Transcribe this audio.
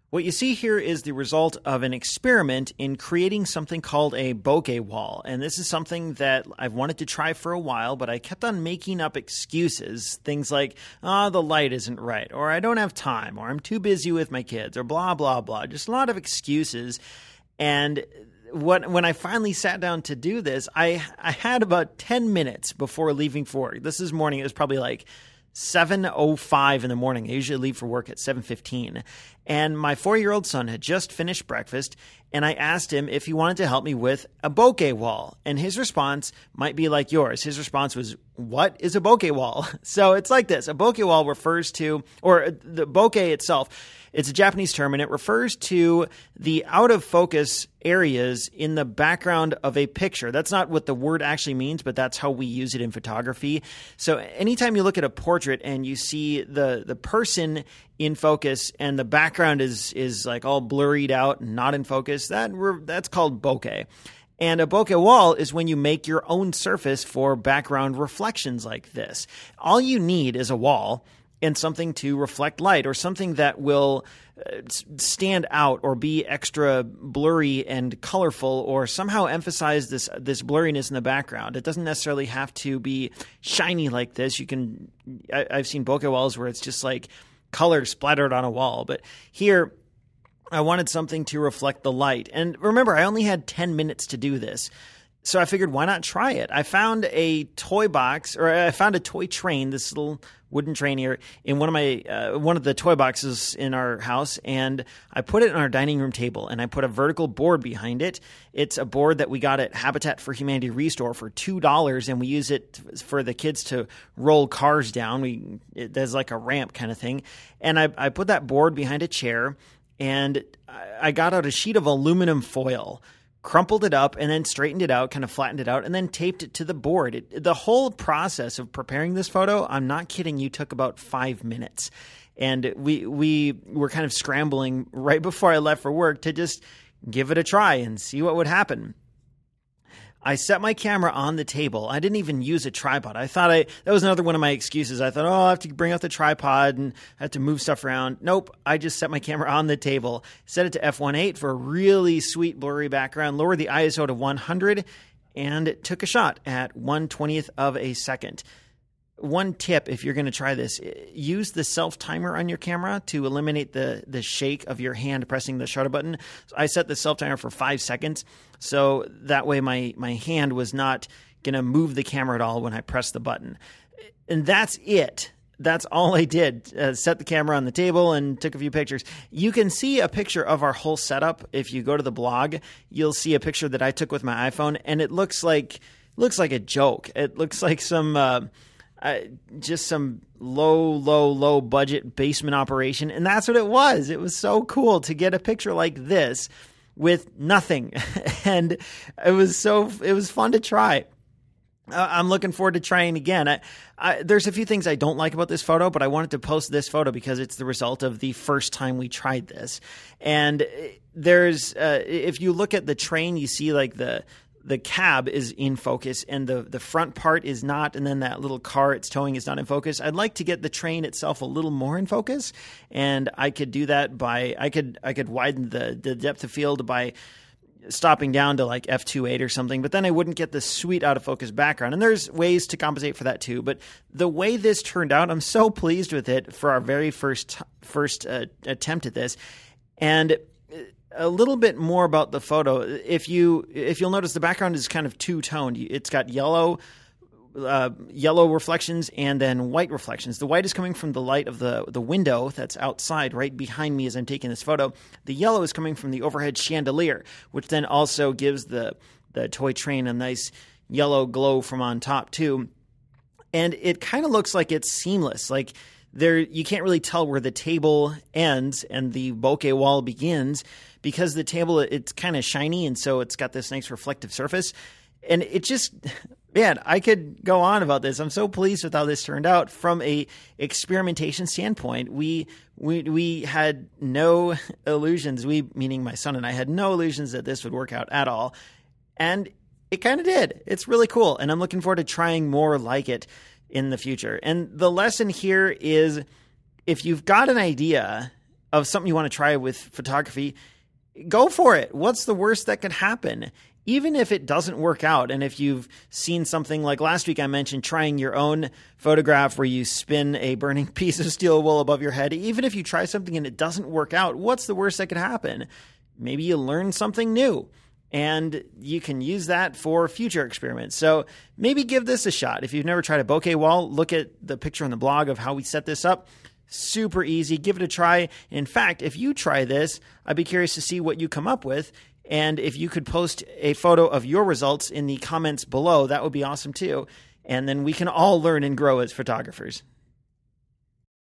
What you see here is the result of an experiment in creating something called a bokeh wall. And this is something that I've wanted to try for a while, but I kept on making up excuses. Things like, the light isn't right, or I don't have time, or I'm too busy with my kids, or blah, blah, blah. Just a lot of excuses. And when I finally sat down to do this, I had about 10 minutes before leaving for work. This is morning. It was probably like 7:05 in the morning. I usually leave for work at 7:15. And my 4-year-old son had just finished breakfast, and I asked him if he wanted to help me with a bokeh wall. And his response might be like yours. His response was, "What is a bokeh wall?" So it's like this. A bokeh wall refers to, or the bokeh itself, it's a Japanese term, and it refers to the out-of-focus areas in the background of a picture. That's not what the word actually means, but that's how we use it in photography. So anytime you look at a portrait and you see the person in focus and the background is like all blurred out and not in focus, that's called bokeh. And a bokeh wall is when you make your own surface for background reflections like this. All you need is a wall and something to reflect light, or something that will stand out or be extra blurry and colorful, or somehow emphasize this blurriness in the background. It doesn't necessarily have to be shiny like this. I've seen bokeh walls where it's just like color splattered on a wall. But here, I wanted something to reflect the light. And remember, I only had 10 minutes to do this. So I figured, why not try it? I found a toy box, or I found a toy train, this little wooden train here, in one of the toy boxes in our house, and I put it on our dining room table, and I put a vertical board behind it. It's a board that we got at Habitat for Humanity Restore for $2, and we use it for the kids to roll cars down. There's like a ramp kind of thing, and I put that board behind a chair, and I got out a sheet of aluminum foil, crumpled it up, and then straightened it out, kind of flattened it out, and then taped it to the board. The whole process of preparing this photo, I'm not kidding you, took about 5 minutes. And we were kind of scrambling right before I left for work to just give it a try and see what would happen. I set my camera on the table. I didn't even use a tripod. That was another one of my excuses. I thought, I'll have to bring out the tripod and I have to move stuff around. Nope. I just set my camera on the table, set it to f1.8 for a really sweet blurry background, lowered the ISO to 100, and took a shot at 1/20th of a second. One tip, if you're going to try this, use the self-timer on your camera to eliminate the shake of your hand pressing the shutter button. So I set the self-timer for 5 seconds, so that way my hand was not going to move the camera at all when I pressed the button. And that's it. That's all I did. Set the camera on the table and took a few pictures. You can see a picture of our whole setup. If you go to the blog, you'll see a picture that I took with my iPhone, and it looks like a joke. It looks like just some low budget basement operation. And that's what it was. It was so cool to get a picture like this with nothing. And it was fun to try. I'm looking forward to trying again. There's a few things I don't like about this photo, but I wanted to post this photo because it's the result of the first time we tried this. And if you look at the train, you see like the cab is in focus and the front part is not, and then that little car it's towing is not in focus. I'd like to get the train itself a little more in focus, and I could do that by I could widen the depth of field by stopping down to like f2.8 or something, but then I wouldn't get the sweet out of focus background. And there's ways to compensate for that too. But the way this turned out, I'm so pleased with it for our very first attempt at this. And a little bit more about the photo. If you'll notice, the background is kind of two-toned. It's got yellow reflections and then white reflections. The white is coming from the light of the window that's outside right behind me as I'm taking this photo. The yellow is coming from the overhead chandelier, which then also gives the toy train a nice yellow glow from on top too. And it kind of looks like it's seamless. Like you can't really tell where the table ends and the bokeh wall begins, because the table, it's kind of shiny, and so it's got this nice reflective surface. And it just, man, I could go on about this. I'm so pleased with how this turned out. From a experimentation standpoint, we had no illusions. We, meaning my son and I, had no illusions that this would work out at all. And it kind of did. It's really cool. And I'm looking forward to trying more like it in the future. And the lesson here is, if you've got an idea, of something you want to try with photography, go for it. What's the worst that could happen? Even if it doesn't work out, and if you've seen something like last week I mentioned trying your own photograph where you spin a burning piece of steel wool above your head, even if you try something and it doesn't work out, what's the worst that could happen? Maybe you learn something new, and you can use that for future experiments. So maybe give this a shot. If you've never tried a bokeh wall, look at the picture on the blog of how we set this up. Super easy. Give it a try. In fact, if you try this, I'd be curious to see what you come up with. And if you could post a photo of your results in the comments below, that would be awesome too. And then we can all learn and grow as photographers.